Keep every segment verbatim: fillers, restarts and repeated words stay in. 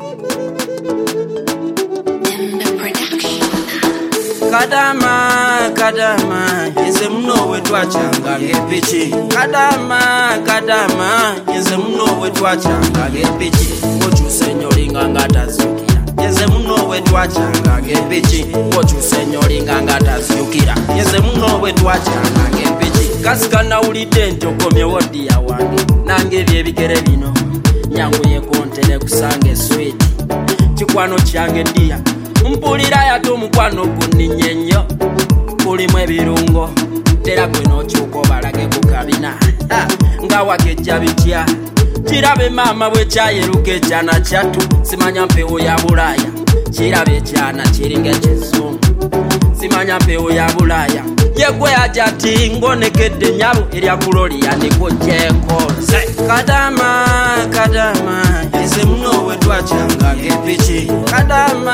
Kadama, kadama, yeze mno wetu achanga gepichi. Kadama, kadama, yeze mno wetu achanga gepichi. Ochu senyoringa ngata zukira. Yeze mno wetu achanga gepichi. Ochu senyoringa ngata zukira. Yeze mno wetu achanga gepichi. Kaskana ulite njokomye wodi ya wange. Nange byebigere bino. Nyangu ye kontene kusange sweet. Chikwano change dia. Mpulira yato mukwano kuninyenyo kulimu ebirungo tera kweno chuko balage kukabina nga wakejja bitya kirabe mama bwe kyayeruke kyana kyatu simanya mpewo ya bulaya kirabe kyana kiringa kizungu simanya mpewo ya bulaya yegwe ajati ngonekedde nyabo erya kulolia niko jeko kadama kadama yeze mno wetu achanga gepichi. Kadama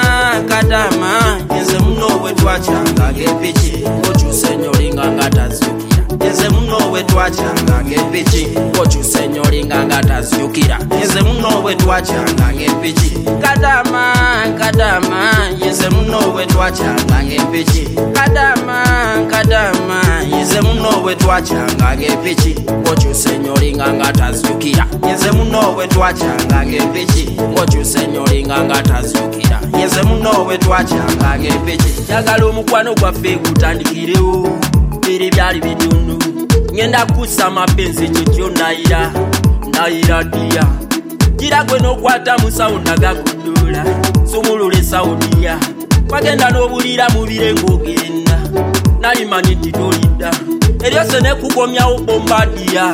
kadama yeze mno wetu achanga gepichi. Ochu senyoringa ngata zukira. Yeze mno wetu achanga gepichi. Ochu senyoringa ngata zukira. Yeze mno wetu achanga gepichi. Kadama kadama yeze mno wetu achanga gepichi. Kadama kadama yeze mno wetu achanga gepichi. Ochu senyoringa ngata zukira. Yeze mno wetu achanga gepichi. Ochu senyoringa ngata zukira. Yeze mno wetu achanga gepichi. Jagala omukwano gwaffe gutandikirewo biri byali bidunu ngenda kusa mapenzi kyokyo ndayira ndayira dia gira gwe nokwata musawo nagakudula sumulule saudia wagenda n'obulira mu birengo ogenda nalimani titolidda eryose nekukomyawo bombadia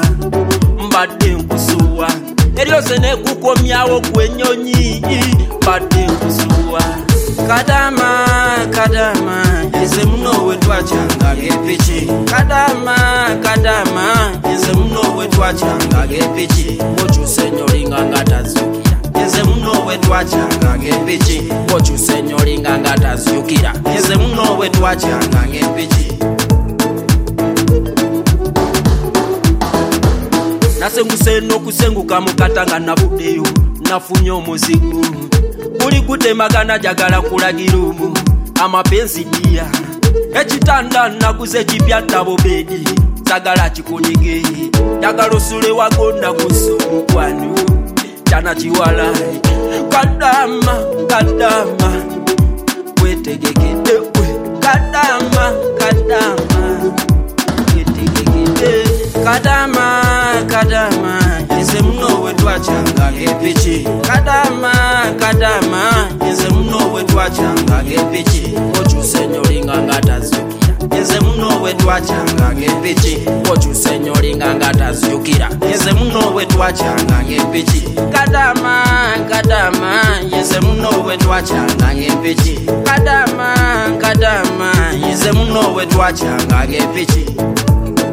mbadde nkusuwa eryose nekukomyawo gwenyonyi mbadde nkusuwa kadama kadama yeze mno wetu achanga gepichi. Kadama kadama yeze mno wetu achanga gepichi. Ochu senyoringa ngata zukira. Yeze mno wetu achanga gepichi. Ochu senyoringa ngata zukira. Yeze mno wetu achanga gepichi. Nasenguse no kusenguka mukatanga nabudeyo nafunyo muzigu uli kutemagana jagala kulagirumu amapenzi dia ekitanda nakuze kipyata bobedi sagala kikunige jagala osule wagonda kusumu kwanu chana chiwala kadama kadama wetegekede we kadama kadama wetegekede kadama kadama yeze mno wetu achanga gepichi. Kadama kadama yeze mno wetu achanga gepichi. Ochu senyoringa ngata zukira. Yeze mno wetu achanga gepichi. Ochu senyoringa ngata zukira. Yeze mno wetu achanga gepichi. Kadama kadama yeze mno wetu achanga gepichi. Kadama kadama yeze mno wetu achanga gepichi.